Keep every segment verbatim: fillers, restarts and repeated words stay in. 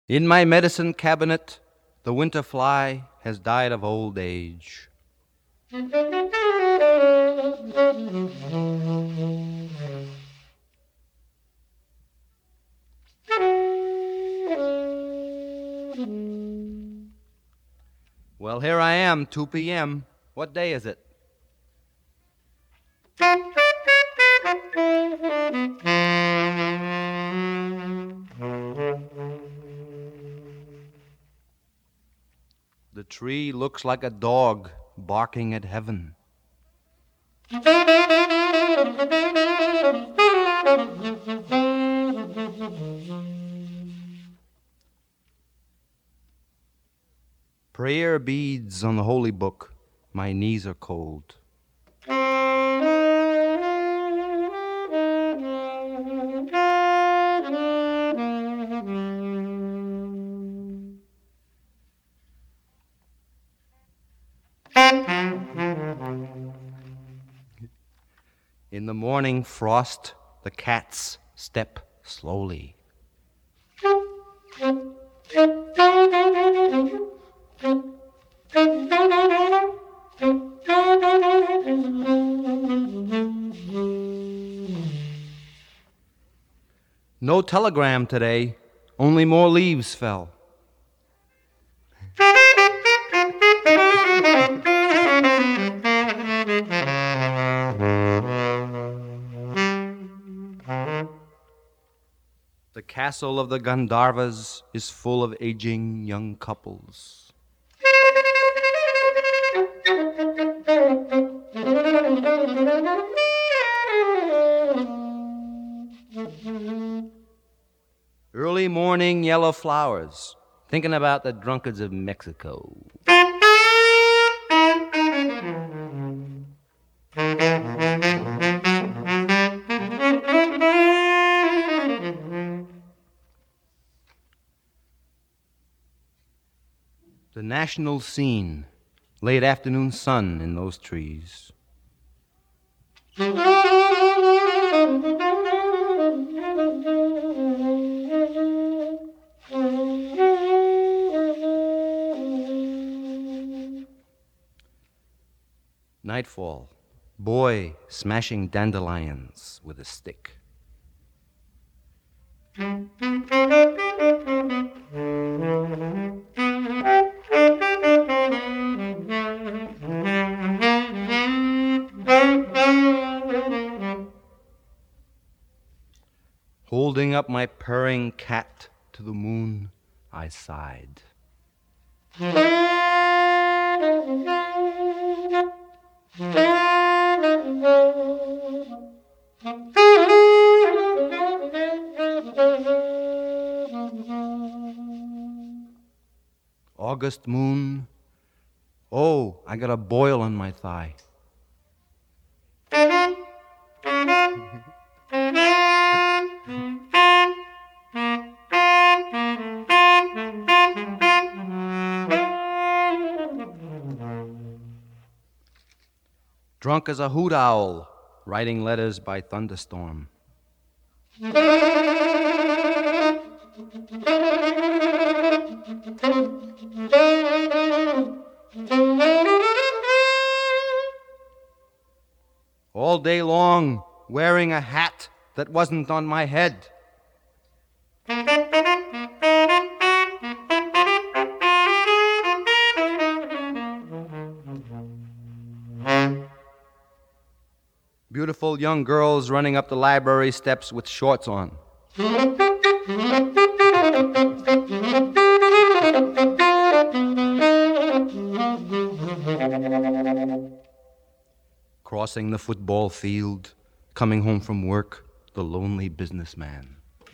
In my medicine cabinet, the winter fly has died of old age. Well, here I am, two p.m. What day is it? The tree looks like a dog barking at heaven. Prayer beads on the holy book. My knees are cold. In the morning frost, the cats step slowly. No telegram today, only more leaves fell. The castle of the Gandharvas is full of aging young couples. Early morning yellow flowers, thinking about the drunkards of Mexico. The national scene, late afternoon sun in those trees. Nightfall, boy smashing dandelions with a stick. Holding up my purring cat to the moon, I sighed. August moon, oh, I got a boil on my thigh. Drunk as a hoot owl, writing letters by thunderstorm. All day long, wearing a hat that wasn't on my head. Beautiful young girls running up the library steps with shorts on. Crossing the football field, coming home from work, the lonely businessman.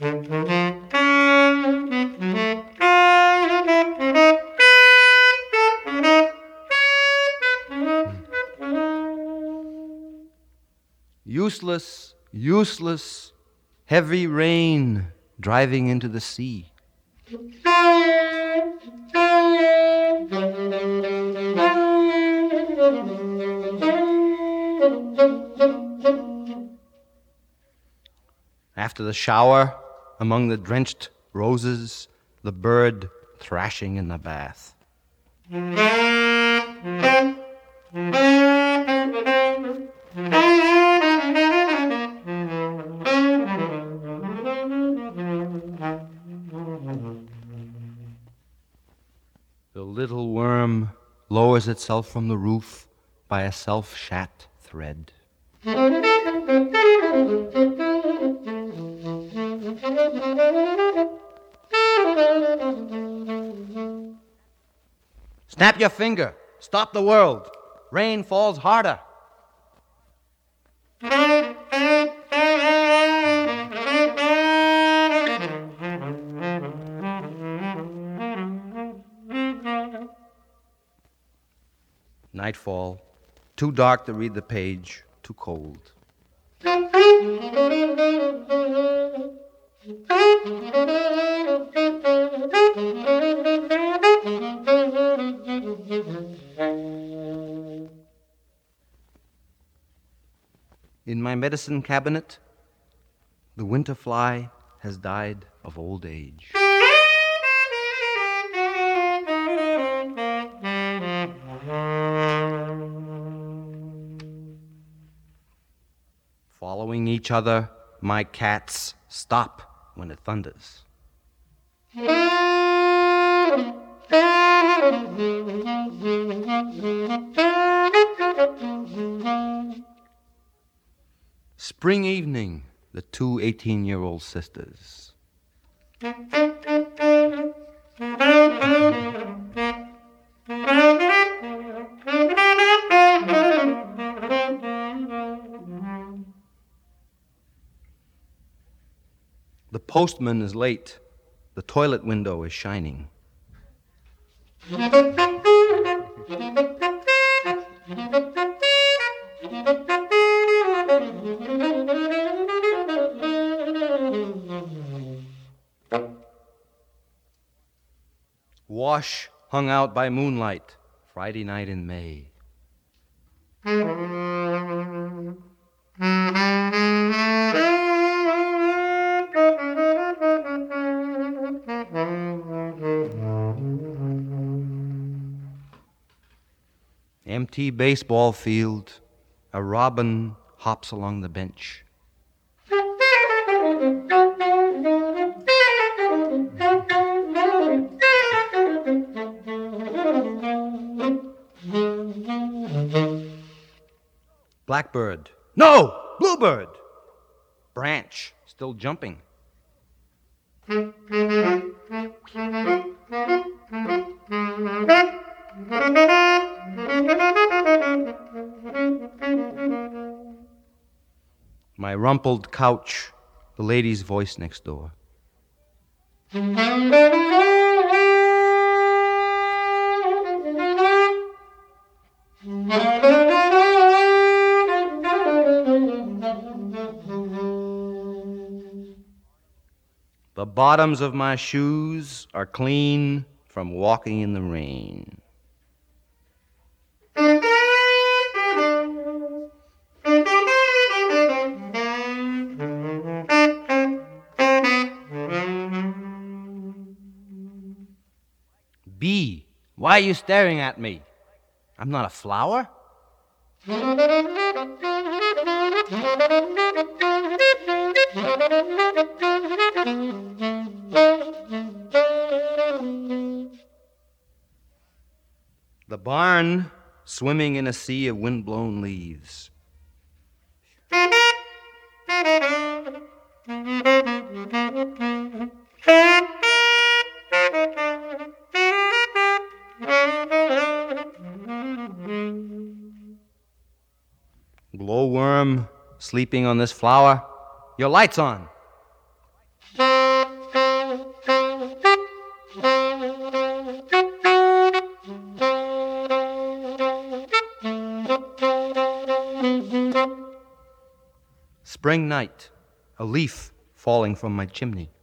Useless, useless, heavy rain driving into the sea. After the shower, among the drenched roses, the bird thrashing in the bath. The little worm lowers itself from the roof by a self-shat thread. Snap your finger. Stop the world. Rain falls harder. Nightfall. Too dark to read the page. Too cold. In my medicine cabinet, the winter fly has died of old age. Following each other, my cats stop when it thunders. Spring evening, the two eighteen-year-old sisters. The postman is late. The toilet window is shining. Wash hung out by moonlight, Friday night in May. Empty baseball field, a robin hops along the bench. Blackbird. No! Bluebird! Branch, still jumping. My rumpled couch, the lady's voice next door. The bottoms of my shoes are clean from walking in the rain. Bee, why are you staring at me? I'm not a flower. The barn swimming in a sea of wind-blown leaves. Glowworm sleeping on this flower. Your light's on. Spring night, a leaf falling from my chimney.